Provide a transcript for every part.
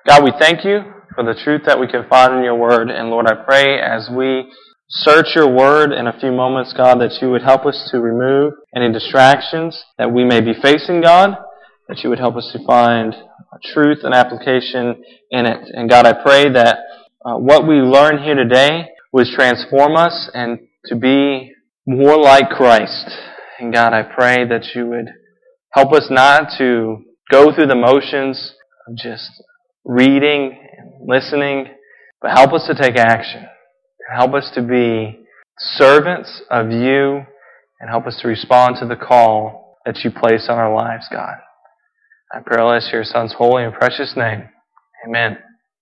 God, we thank you for the truth that we can find in your word. And Lord, I pray as we search your word in a few moments, God, that you would help us to remove any distractions that we may be facing, God, that you would help us to find truth and application in it. And God, I pray that what we learn here today would transform us and to be more like Christ. And God, I pray that you would help us not to go through the motions of just reading and listening, but help us to take action. Help us to be servants of you and help us to respond to the call that you place on our lives, God. I pray all this in your Son's holy and precious name. Amen.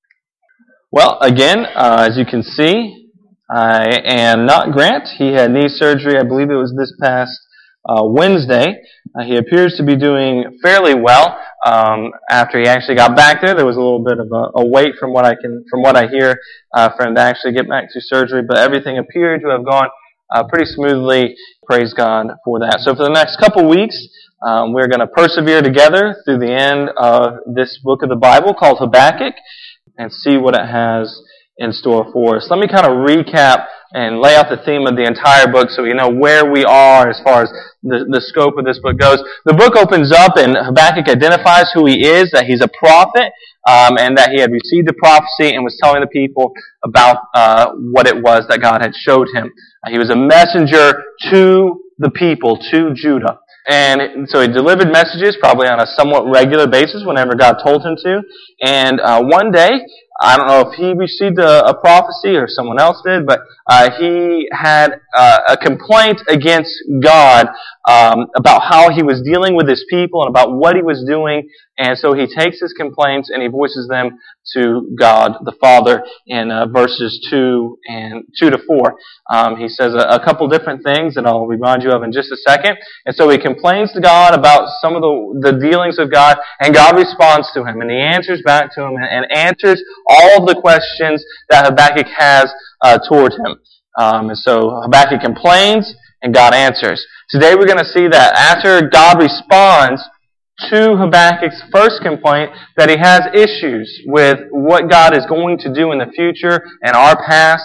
Well, again, as you can see, I am not Grant. He had knee surgery, I believe it was this past Wednesday. He appears to be doing fairly well. After he actually got back there was a little bit of a wait from what I hear, for him to actually get back to surgery, but everything appeared to have gone pretty smoothly. Praise God for that. So for the next couple weeks, we're going to persevere together through the end of this book of the Bible called Habakkuk and see what it has in store for us. Let me kind of recap and lay out the theme of the entire book so we know where we are as far as the scope of this book goes. The book opens up and Habakkuk identifies who he is, that he's a prophet, and that he had received the prophecy and was telling the people about what it was that God had showed him. He was a messenger to the people, to Judah. And so he delivered messages probably on a somewhat regular basis whenever God told him to. And one day, I don't know if he received a prophecy or someone else did, but he had a complaint against God about how he was dealing with his people and about what he was doing. And so he takes his complaints and he voices them to God the Father in verses 2 to 4. He says a couple different things that I'll remind you of in just a second. And so he complains to God about some of the dealings of God, and God responds to him, and he answers back to him and answers all of the questions that Habakkuk has toward him. And so Habakkuk complains, and God answers. Today we're going to see that after God responds to Habakkuk's first complaint, that he has issues with what God is going to do in the future and our past.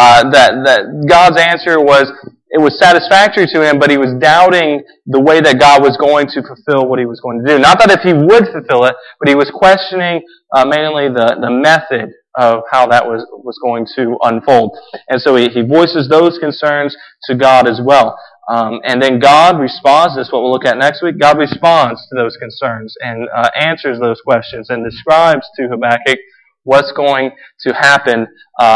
That God's answer was satisfactory to him, but he was doubting the way that God was going to fulfill what he was going to do. Not that if he would fulfill it, but he was questioning mainly the method of how that was going to unfold. And so he voices those concerns to God as well. And then God responds, this is what we'll look at next week, God responds to those concerns and answers those questions and describes to Habakkuk what's going to happen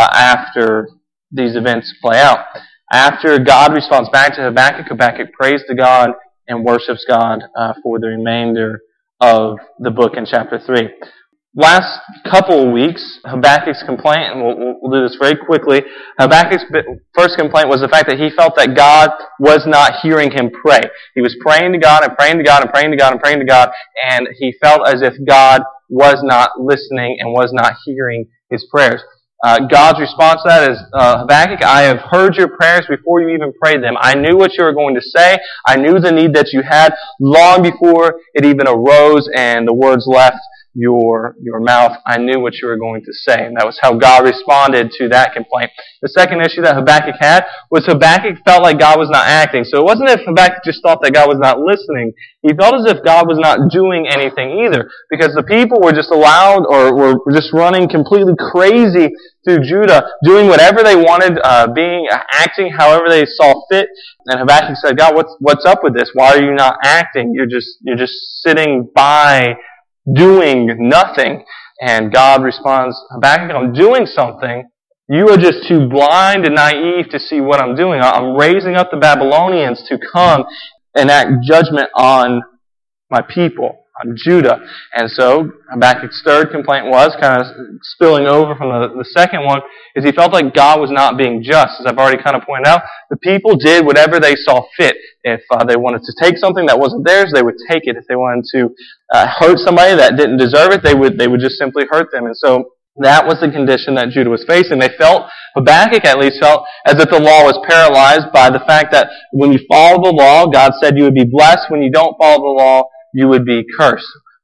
after these events play out. After God responds back to Habakkuk, Habakkuk prays to God and worships God for the remainder of the book in chapter 3. Last couple of weeks, Habakkuk's complaint, and we'll do this very quickly, Habakkuk's first complaint was the fact that he felt that God was not hearing him pray. He was praying to God and praying to God and praying to God and praying to God, and he felt as if God was not listening and was not hearing his prayers. God's response to that is, Habakkuk, I have heard your prayers before you even prayed them. I knew what you were going to say. I knew the need that you had long before it even arose and the words left your mouth. I knew what you were going to say. And that was how God responded to that complaint. The second issue that Habakkuk had was Habakkuk felt like God was not acting. So it wasn't as if Habakkuk just thought that God was not listening. He felt as if God was not doing anything either, because the people were just allowed or were just running completely crazy through Judah, doing whatever they wanted, acting however they saw fit. And Habakkuk said, God, what's up with this? Why are you not acting? You're just sitting by doing nothing. And God responds, Habakkuk, I'm doing something. You are just too blind and naive to see what I'm doing. I'm raising up the Babylonians to come and act judgment on my people, on Judah. And so Habakkuk's third complaint was, kind of spilling over from the second one, is he felt like God was not being just. As I've already kind of pointed out, the people did whatever they saw fit. If they wanted to take something that wasn't theirs, they would take it. If they wanted to hurt somebody that didn't deserve it, they would just simply hurt them. And so that was the condition that Judah was facing. Habakkuk at least felt as if the law was paralyzed by the fact that when you follow the law, God said you would be blessed. When you don't follow the law, you would be cursed.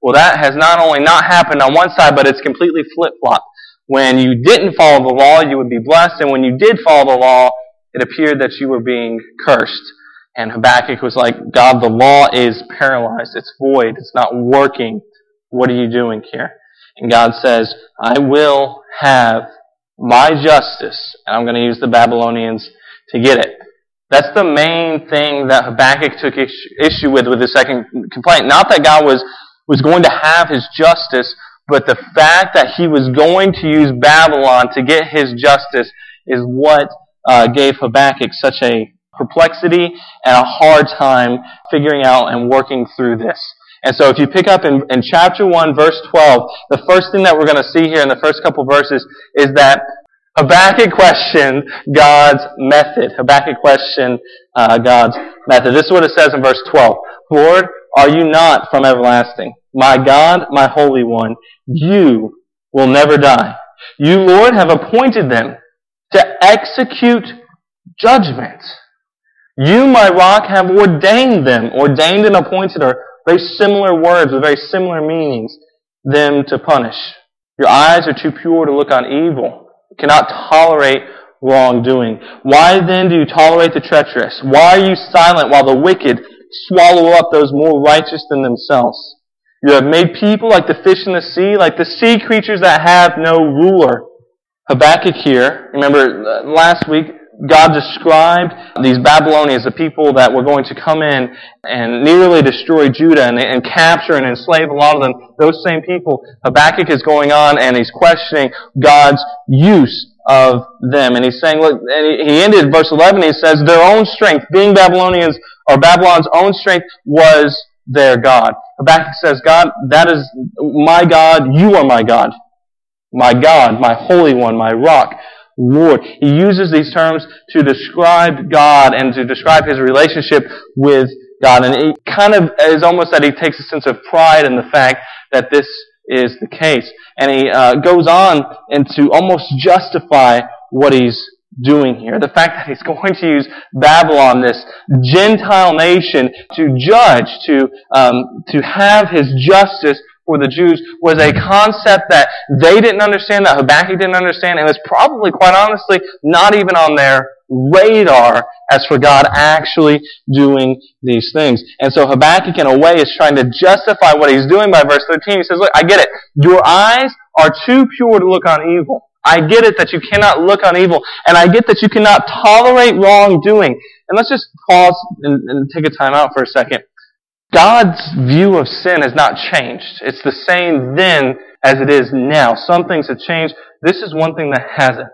Well, that has not only not happened on one side, but it's completely flip-flopped. When you didn't follow the law, you would be blessed, and when you did follow the law, it appeared that you were being cursed. And Habakkuk was like, God, the law is paralyzed. It's void. It's not working. What are you doing here? And God says, I will have my justice. And I'm going to use the Babylonians to get it. That's the main thing that Habakkuk took issue with the second complaint. Not that God was going to have his justice, but the fact that he was going to use Babylon to get his justice is what gave Habakkuk such a perplexity and a hard time figuring out and working through this. And so if you pick up in chapter 1, verse 12, the first thing that we're going to see here in the first couple verses is that Habakkuk questioned God's method. Habakkuk questioned God's method. This is what it says in verse 12. Lord, are you not from everlasting? My God, my Holy One, you will never die. You, Lord, have appointed them to execute judgment. You, my rock, have ordained them. Ordained and appointed are very similar words with very similar meanings. Them to punish. Your eyes are too pure to look on evil. You cannot tolerate wrongdoing. Why then do you tolerate the treacherous? Why are you silent while the wicked swallow up those more righteous than themselves? You have made people like the fish in the sea, like the sea creatures that have no ruler. Habakkuk here, remember last week, God described these Babylonians, the people that were going to come in and nearly destroy Judah and capture and enslave a lot of them. Those same people, Habakkuk is going on and he's questioning God's use of them. And he's saying, look, and he ended verse 11, he says, their own strength, being Babylonians, or Babylon's own strength, was their God. Habakkuk says, God, that is my God, you are my God. My God, my Holy One, my rock. Lord. He uses these terms to describe God and to describe his relationship with God. And it kind of is almost that he takes a sense of pride in the fact that this is the case. And he goes on and to almost justify what he's doing here. The fact that he's going to use Babylon, this Gentile nation, to judge, to have his justice for the Jews was a concept that they didn't understand, that Habakkuk didn't understand, and was probably, quite honestly, not even on their radar as for God actually doing these things. And so Habakkuk, in a way, is trying to justify what he's doing by verse 13. He says, look, I get it. Your eyes are too pure to look on evil. I get it that you cannot look on evil, and I get that you cannot tolerate wrongdoing. And let's just pause and take a time out for a second. God's view of sin has not changed. It's the same then as it is now. Some things have changed. This is one thing that hasn't.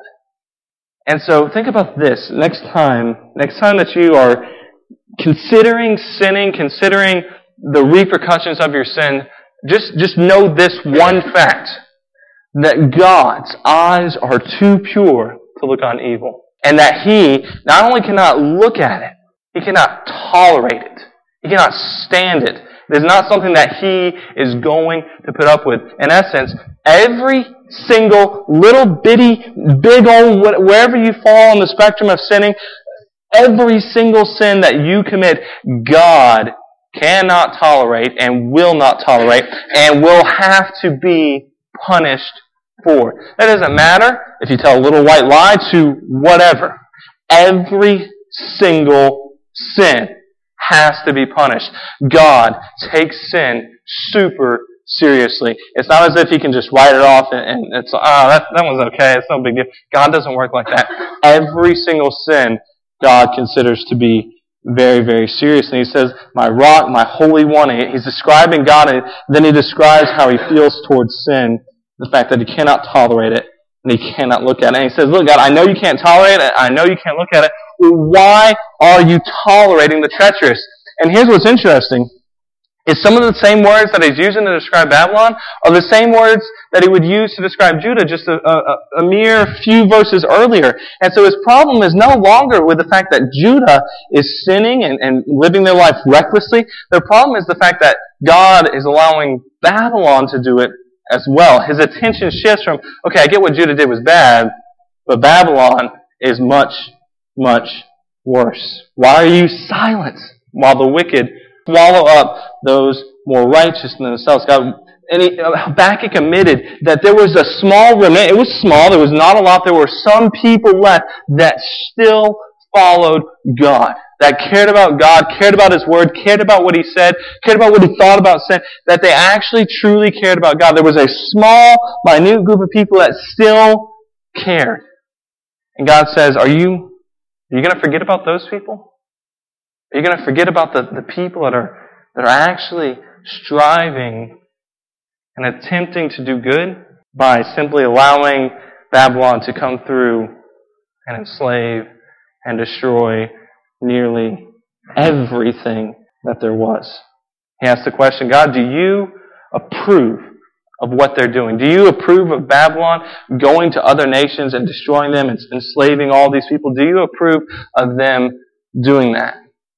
And so think about this. Next time that you are considering sinning, considering the repercussions of your sin, just know this one fact, that God's eyes are too pure to look on evil. And that He not only cannot look at it, He cannot tolerate it. He cannot stand it. It is not something that He is going to put up with. In essence, every single little bitty, big old, wherever you fall on the spectrum of sinning, every single sin that you commit, God cannot tolerate and will not tolerate and will have to be punished for. That doesn't matter if you tell a little white lie to whatever. Every single sin has to be punished. God takes sin super seriously. It's not as if He can just write it off and it's, that one's okay, it's no big deal. God doesn't work like that. Every single sin God considers to be very, very serious. And He says, my rock, my Holy One. He's describing God, and then He describes how He feels towards sin, the fact that He cannot tolerate it and He cannot look at it. And He says, look, God, I know you can't tolerate it, I know you can't look at it. Why are you tolerating the treacherous? And here's what's interesting. Is some of the same words that He's using to describe Babylon are the same words that He would use to describe Judah just a mere few verses earlier. And so His problem is no longer with the fact that Judah is sinning and living their life recklessly. Their problem is the fact that God is allowing Babylon to do it as well. His attention shifts from, okay, I get what Judah did was bad, but Babylon is much, much worse. Why are you silent while the wicked swallow up those more righteous than themselves. Habakkuk admitted that there was a small remnant. It was small. There was not a lot. There were some people left that still followed God, that cared about God, cared about His Word, cared about what He said, cared about what He thought about sin, that they actually truly cared about God. There was a small, minute group of people that still cared. And God says, are you going to forget about those people? Are you going to forget about the people that are actually striving and attempting to do good by simply allowing Babylon to come through and enslave and destroy nearly everything that there was? He asked the question, God, do you approve of what they're doing? Do you approve of Babylon going to other nations and destroying them and enslaving all these people? Do you approve of them doing that?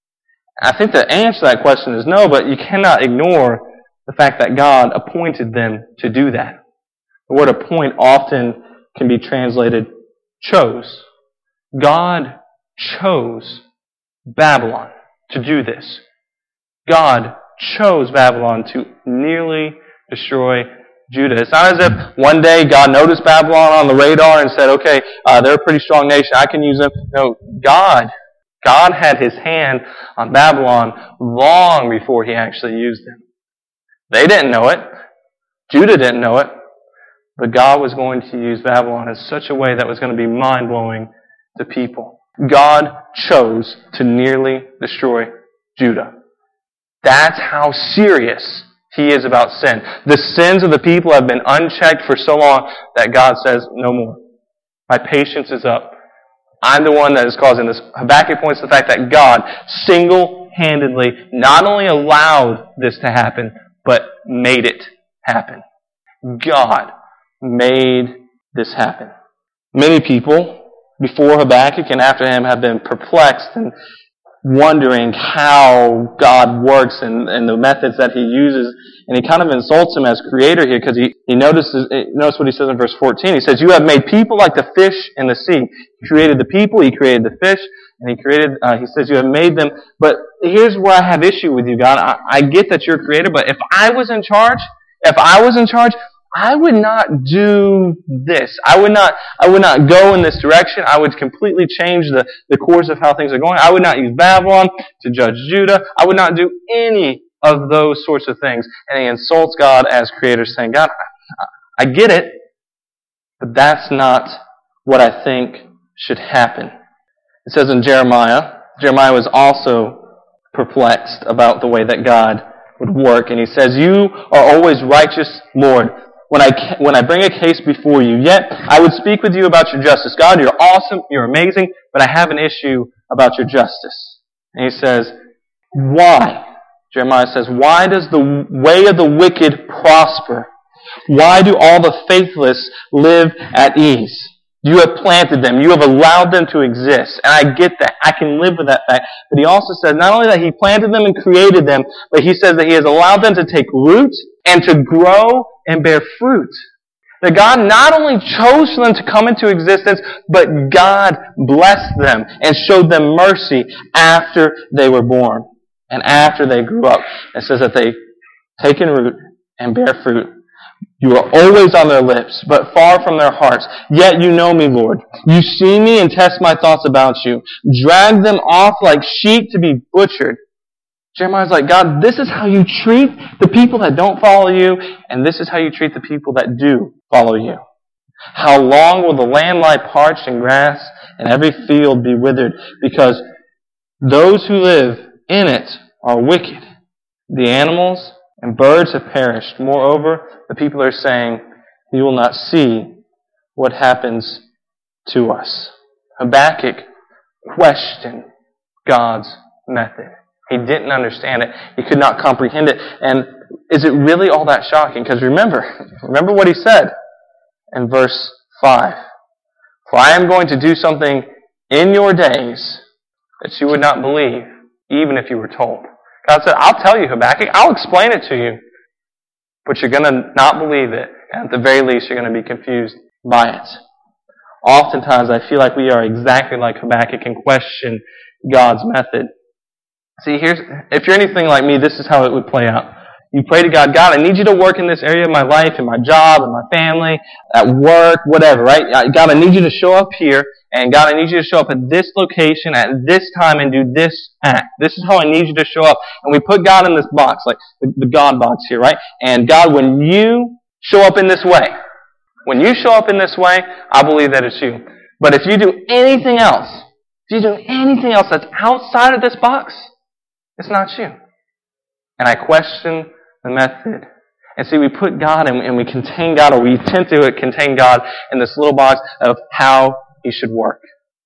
I think the answer to that question is no, but you cannot ignore the fact that God appointed them to do that. The word appoint often can be translated chose. God chose Babylon to do this. God chose Babylon to nearly destroy Judah. It's not as if one day God noticed Babylon on the radar and said, okay, they're a pretty strong nation, I can use them. No, God had His hand on Babylon long before He actually used them. They didn't know it. Judah didn't know it. But God was going to use Babylon in such a way that was going to be mind-blowing to people. God chose to nearly destroy Judah. That's how serious He is about sin. The sins of the people have been unchecked for so long that God says, no more. My patience is up. I'm the one that is causing this. Habakkuk points to the fact that God single-handedly not only allowed this to happen, but made it happen. God made this happen. Many people before Habakkuk and after him have been perplexed and wondering how God works and the methods that He uses. And he kind of insults Him as creator here because he notice what he says in verse 14. He says, you have made people like the fish in the sea. He created the people, He created the fish, and He says, you have made them. But here's where I have issue with you, God. I get that you're a creator, but if I was in charge, I would not do this. I would not go in this direction. I would completely change the course of how things are going. I would not use Babylon to judge Judah. I would not do any of those sorts of things. And he insults God as creator, saying, God, I get it, but that's not what I think should happen. It says in Jeremiah was also perplexed about the way that God would work. And he says, you are always righteous, Lord, when I bring a case before you. Yet I would speak with you about your justice. God, you're awesome, you're amazing, but I have an issue about your justice. And he says, why? Jeremiah says, why does the way of the wicked prosper? Why do all the faithless live at ease? You have planted them. You have allowed them to exist. And I get that. I can live with that fact. But he also says not only that He planted them and created them, but he says that He has allowed them to take root and to grow and bear fruit. That God not only chose for them to come into existence, but God blessed them and showed them mercy after they were born and after they grew up. It says that they taken root and bear fruit. You are always on their lips, but far from their hearts. Yet you know me, Lord. You see me and test my thoughts about you. Drag them off like sheep to be butchered. Jeremiah's like, God, this is how you treat the people that don't follow you, and this is how you treat the people that do follow you. How long will the land lie parched and grass and every field be withered? Because those who live in it are wicked. The animals and birds have perished. Moreover, the people are saying, we will not see what happens to us. Habakkuk questioned God's method. He didn't understand it. He could not comprehend it. And is it really all that shocking? Because remember what he said in verse 5. For I am going to do something in your days that you would not believe, even if you were told. God said, I'll tell you, Habakkuk, I'll explain it to you, but you're going to not believe it. And at the very least, you're going to be confused by it. Oftentimes, I feel like we are exactly like Habakkuk and question God's method. See, if you're anything like me, this is how it would play out. You pray to God, God, I need you to work in this area of my life, in my job, in my family, at work, whatever, right? God, I need you to show up here, and God, I need you to show up at this location, at this time, and do this act. This is how I need you to show up. And we put God in this box, like the God box here, right? And God, when you show up in this way, I believe that it's you. But if you do anything else, that's outside of this box, it's not you. And I question the method. And see, we put God and we contain God, or we tend to contain God in this little box of how He should work.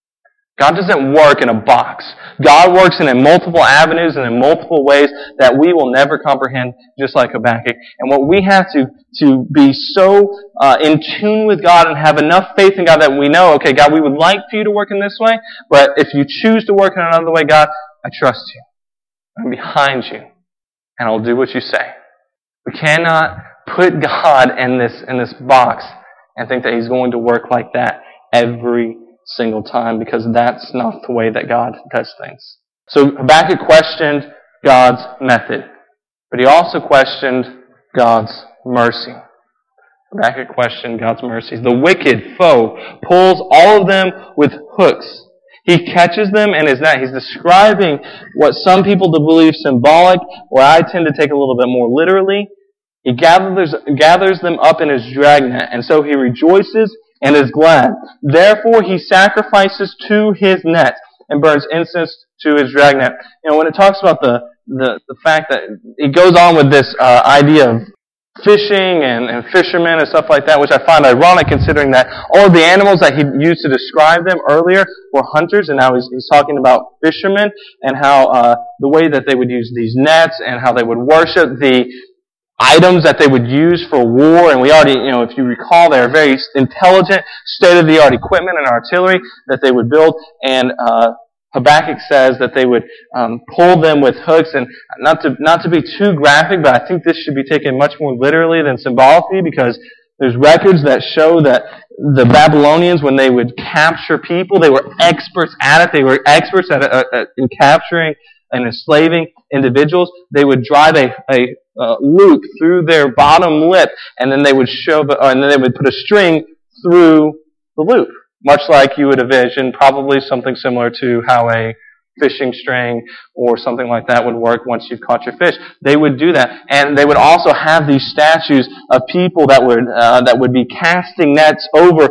God doesn't work in a box. God works in multiple avenues and in multiple ways that we will never comprehend, just like Habakkuk. And what we have to be so in tune with God and have enough faith in God that we know, okay, God, we would like for you to work in this way, but if you choose to work in another way, God, I trust you. I'm behind you, and I'll do what you say. We cannot put God in this box and think that He's going to work like that every single time, because that's not the way that God does things. So Habakkuk questioned God's method, but he also questioned God's mercy. Habakkuk questioned God's mercy. The wicked foe pulls all of them with hooks. He catches them in his net. He's describing what some people believe symbolic, where I tend to take a little bit more literally. He gathers them up in his dragnet, and so he rejoices and is glad. Therefore he sacrifices to his net and burns incense to his dragnet. You know, when it talks about the fact that it goes on with this idea of fishing and fishermen and stuff like that, which I find ironic considering that all of the animals that he used to describe them earlier were hunters, and now he's talking about fishermen and how the way that they would use these nets and how they would worship the items that they would use for war. And we already, if you recall, they're very intelligent, state-of-the-art equipment and artillery that they would build. And Habakkuk says that they would pull them with hooks. And not to be too graphic, but I think this should be taken much more literally than symbolically, because there's records that show that the Babylonians, when they would capture people, they were experts at it. They were experts in capturing and enslaving individuals. They would drive a loop through their bottom lip, and then they would put a string through the loop, much like you would envision probably something similar to how a fishing string or something like that would work once you've caught your fish. They would do that, and they would also have these statues of people that would be casting nets over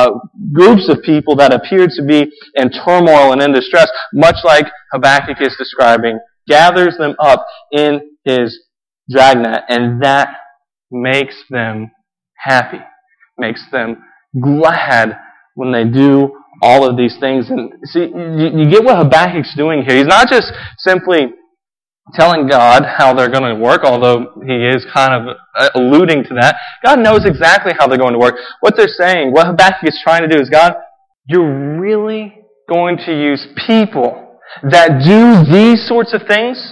groups of people that appeared to be in turmoil and in distress, much like Habakkuk is describing. Gathers them up in his dragnet, and that makes them happy, makes them glad when they do all of these things. And see, you get what Habakkuk's doing here. He's not just simply telling God how they're going to work, although he is kind of alluding to that. God knows exactly how they're going to work. What they're saying, what Habakkuk is trying to do is, God, you're really going to use people that do these sorts of things?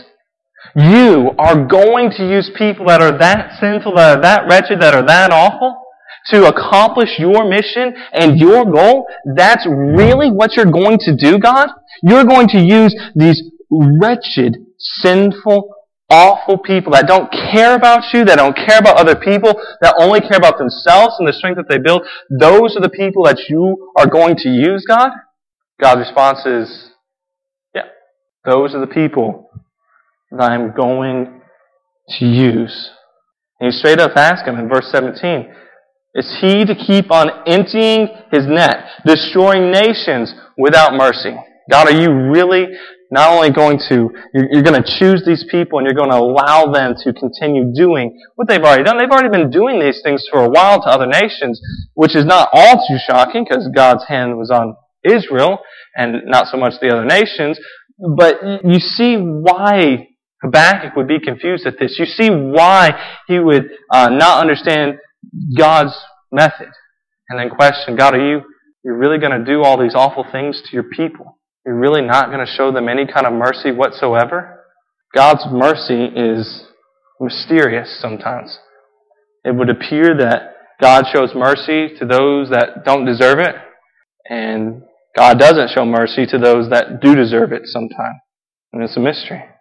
You are going to use people that are that sinful, that are that wretched, that are that awful to accomplish your mission and your goal? That's really what you're going to do, God? You're going to use these wretched, sinful, awful people that don't care about you, that don't care about other people, that only care about themselves and the strength that they build. Those are the people that you are going to use, God? God's response is, yeah, those are the people that I'm going to use. And he straight up asks him in verse 17, is he to keep on emptying his net, destroying nations without mercy? God, are you really not only going to, you're going to choose these people and you're going to allow them to continue doing what they've already done? They've already been doing these things for a while to other nations, which is not all too shocking because God's hand was on Israel and not so much the other nations. But you see why Habakkuk would be confused at this. You see why he would not understand God's method and then question, God, you're really going to do all these awful things to your people? You're really not going to show them any kind of mercy whatsoever? God's mercy is mysterious sometimes. It would appear that God shows mercy to those that don't deserve it, and God doesn't show mercy to those that do deserve it sometimes. And it's a mystery.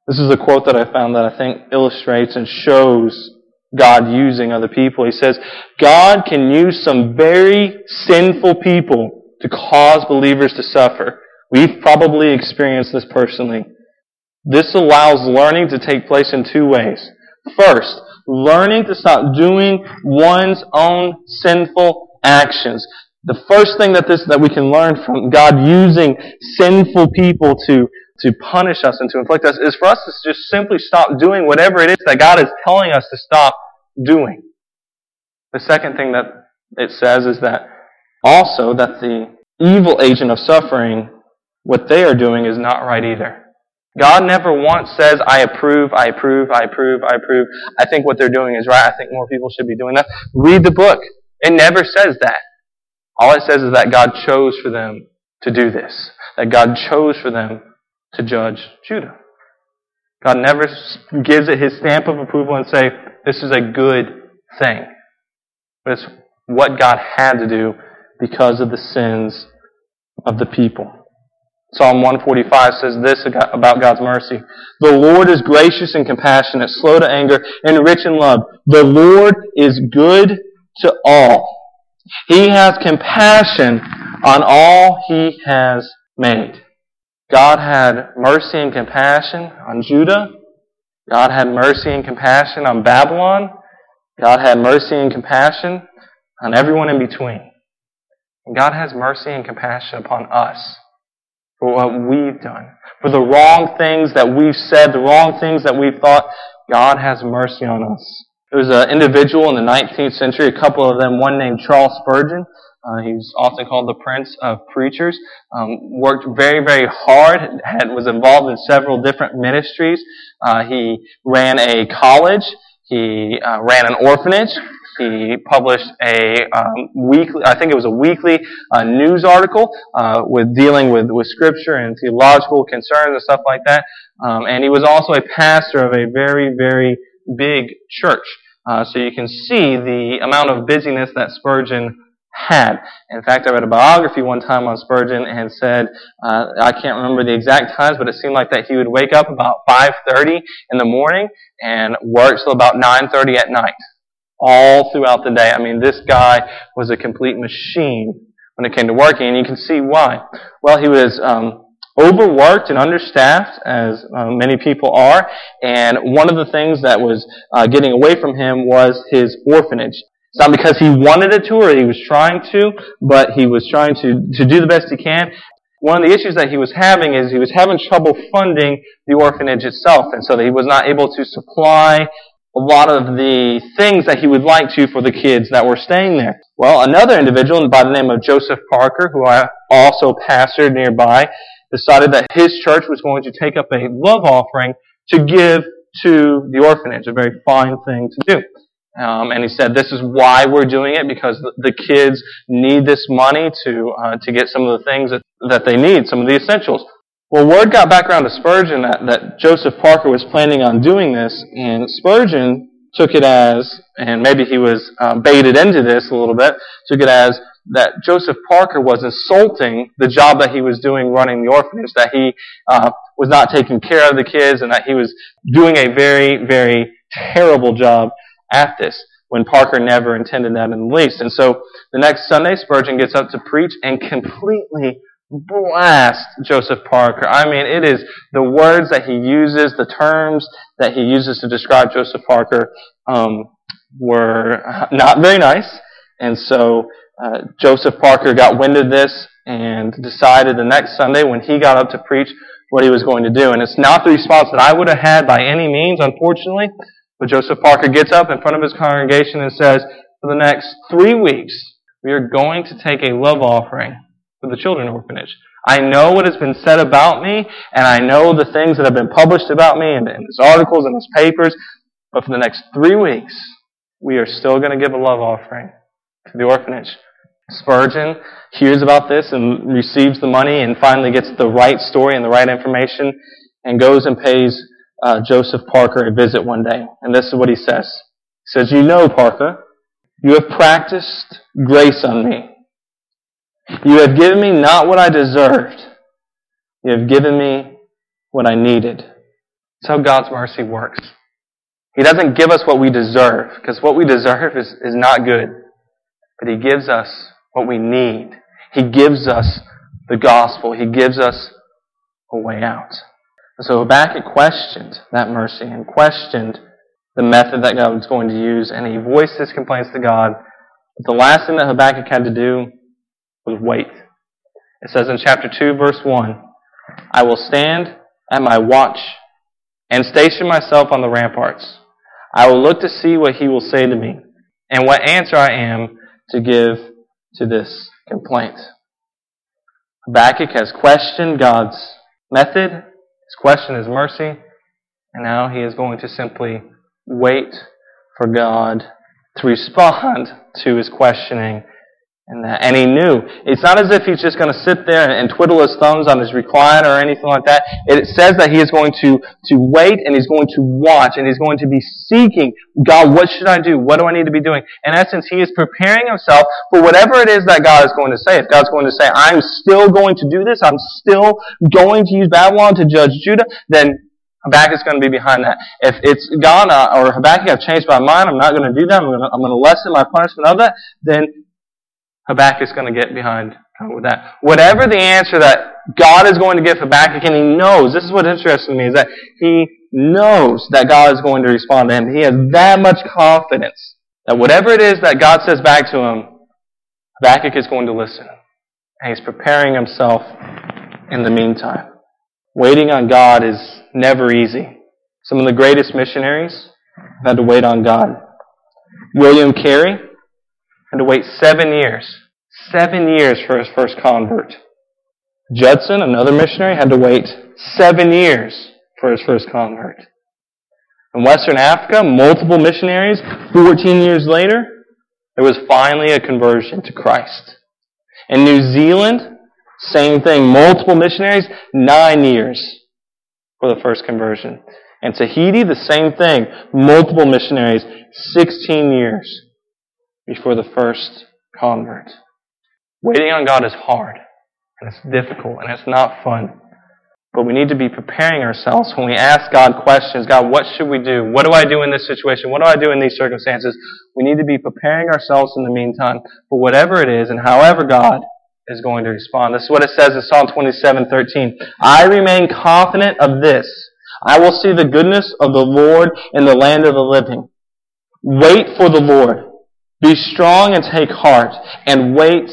This is a quote that I found that I think illustrates and shows God using other people. He says, God can use some very sinful people to cause believers to suffer. We've probably experienced this personally. This allows learning to take place in two ways. First, learning to stop doing one's own sinful actions. The first thing that we can learn from God using sinful people to punish us and to inflict us is for us to just simply stop doing whatever it is that God is telling us to stop doing. The second thing that it says is that also that the evil agent of suffering, what they are doing is not right either. God never once says, I approve, I approve, I approve, I approve. I think what they're doing is right. I think more people should be doing that. Read the book. It never says that. All it says is that God chose for them to do this. That God chose for them to judge Judah. God never gives it His stamp of approval and say, this is a good thing. But it's what God had to do because of the sins of the people. Psalm 145 says this about God's mercy. The Lord is gracious and compassionate, slow to anger, and rich in love. The Lord is good to all. He has compassion on all He has made. God had mercy and compassion on Judah. God had mercy and compassion on Babylon. God had mercy and compassion on everyone in between. And God has mercy and compassion upon us for what we've done, for the wrong things that we've said, the wrong things that we've thought. God has mercy on us. There was an individual in the 19th century, a couple of them, one named Charles Spurgeon. He's often called the Prince of Preachers. Worked very, very hard, was involved in several different ministries. He ran a college. He ran an orphanage. He published a weekly, I think it was a weekly news article with dealing with Scripture and theological concerns and stuff like that. And he was also a pastor of a very, very big church. So you can see the amount of busyness that Spurgeon had. In fact, I read a biography one time on Spurgeon and said, I can't remember the exact times, but it seemed like that he would wake up about 5:30 in the morning and work till about 9:30 at night. All throughout the day. I mean, this guy was a complete machine when it came to working, and you can see why. Well, he was overworked and understaffed, as many people are, and one of the things that was getting away from him was his orphanage. It's not because he wanted it to or he was trying to, but he was trying to do the best he can. One of the issues that he was having is he was having trouble funding the orphanage itself, and so that he was not able to supply a lot of the things that he would like to for the kids that were staying there. Well, another individual by the name of Joseph Parker, who I also pastored nearby, decided that his church was going to take up a love offering to give to the orphanage, a very fine thing to do. And he said, this is why we're doing it, because the kids need this money to get some of the things that they need, some of the essentials. Well, word got back around to Spurgeon that Joseph Parker was planning on doing this, and Spurgeon took it as, and maybe he was baited into this a little bit, took it as that Joseph Parker was insulting the job that he was doing running the orphanage, that he was not taking care of the kids, and that he was doing a very, very terrible job at this, when Parker never intended that in the least. And so the next Sunday, Spurgeon gets up to preach and completely blast Joseph Parker. I mean, it is the words that he uses, the terms that he uses to describe Joseph Parker were not very nice. And so Joseph Parker got wind of this and decided the next Sunday when he got up to preach what he was going to do. And it's not the response that I would have had by any means, unfortunately. But Joseph Parker gets up in front of his congregation and says, for the next 3 weeks, we are going to take a love offering for the children's orphanage. I know what has been said about me, and I know the things that have been published about me in his articles and his papers, but for the next 3 weeks, we are still going to give a love offering to the orphanage. Spurgeon hears about this and receives the money and finally gets the right story and the right information and goes and pays Joseph Parker a visit one day. And this is what he says. He says, "You know, Parker, you have practiced grace on me. You have given me not what I deserved. You have given me what I needed." That's how God's mercy works. He doesn't give us what we deserve, because what we deserve is not good. But He gives us what we need. He gives us the gospel. He gives us a way out. And so Habakkuk questioned that mercy and questioned the method that God was going to use, and he voiced his complaints to God. But the last thing that Habakkuk had to do was wait. It says in chapter 2, verse 1, I will stand at my watch and station myself on the ramparts. I will look to see what He will say to me, and what answer I am to give to this complaint. Habakkuk has questioned God's method, has questioned His mercy, and now he is going to simply wait for God to respond to his questioning. And he knew. It's not as if he's just going to sit there and twiddle his thumbs on his recliner or anything like that. It says that he is going to wait, and he's going to watch, and he's going to be seeking, God, what should I do? What do I need to be doing? In essence, he is preparing himself for whatever it is that God is going to say. If God's going to say, I'm still going to do this, I'm still going to use Babylon to judge Judah, then Habakkuk is going to be behind that. If it's God or Habakkuk, I've changed my mind, I'm not going to do that, I'm going to lessen my punishment of that, then Habakkuk is going to get behind with that. Whatever the answer that God is going to give Habakkuk, and he knows, this is what interests me, is that he knows that God is going to respond to him. He has that much confidence that whatever it is that God says back to him, Habakkuk is going to listen. And he's preparing himself in the meantime. Waiting on God is never easy. Some of the greatest missionaries have had to wait on God. William Carey had to wait 7 years. 7 years for his first convert. Judson, another missionary, had to wait 7 years for his first convert. In Western Africa, multiple missionaries, 14 years later, there was finally a conversion to Christ. In New Zealand, same thing, multiple missionaries, 9 years for the first conversion. In Tahiti, the same thing, multiple missionaries, 16 years before the first convert. Waiting on God is hard, and it's difficult, and it's not fun. But we need to be preparing ourselves when we ask God questions. God, what should we do? What do I do in this situation? What do I do in these circumstances? We need to be preparing ourselves in the meantime for whatever it is and however God is going to respond. This is what it says in Psalm 27:13. I remain confident of this. I will see the goodness of the Lord in the land of the living. Wait for the Lord. Be strong and take heart, and wait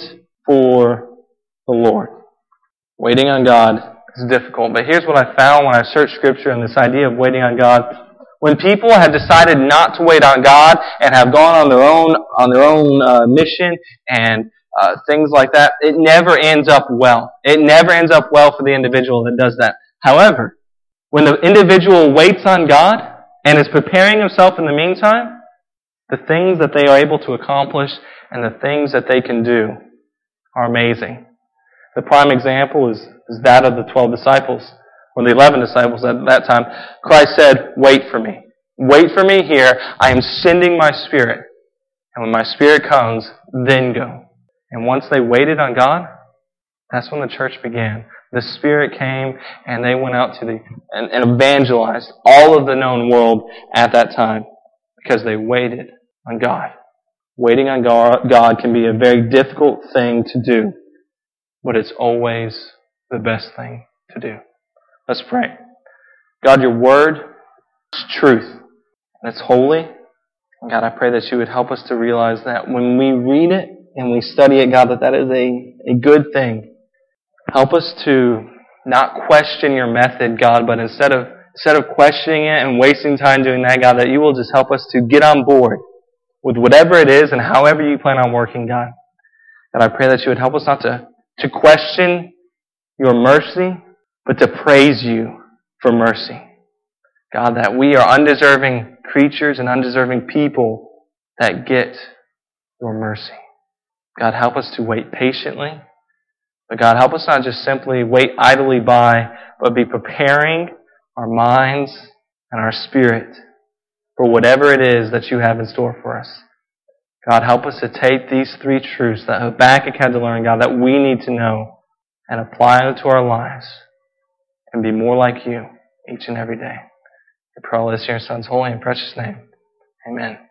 for the Lord. Waiting on God is difficult, but here's what I found when I searched Scripture and this idea of waiting on God. When people have decided not to wait on God and have gone on their own mission and things like that, it never ends up well. It never ends up well for the individual that does that. However, when the individual waits on God and is preparing himself in the meantime, the things that they are able to accomplish and the things that they can do are amazing. The prime example is that of the 12 disciples, or the 11 disciples at that time. Christ said, wait for me. Wait for me here. I am sending my Spirit. And when my Spirit comes, then go. And once they waited on God, that's when the church began. The Spirit came and they went out to and evangelized all of the known world at that time because they waited on God. Waiting on God can be a very difficult thing to do, but it's always the best thing to do. Let's pray. God, your word is truth, and it's holy. And God, I pray that you would help us to realize that when we read it and we study it, God, that is a good thing. Help us to not question your method, God, but instead of questioning it and wasting time doing that, God, that you will just help us to get on board with whatever it is and however you plan on working, God. And I pray that you would help us not to question your mercy, but to praise you for mercy. God, that we are undeserving creatures and undeserving people that get your mercy. God, help us to wait patiently. But God, help us not just simply wait idly by, but be preparing our minds and our spirit for whatever it is that you have in store for us. God, help us to take these three truths that Habakkuk had to learn, God, that we need to know and apply them to our lives and be more like you each and every day. We pray all this in your Son's holy and precious name. Amen.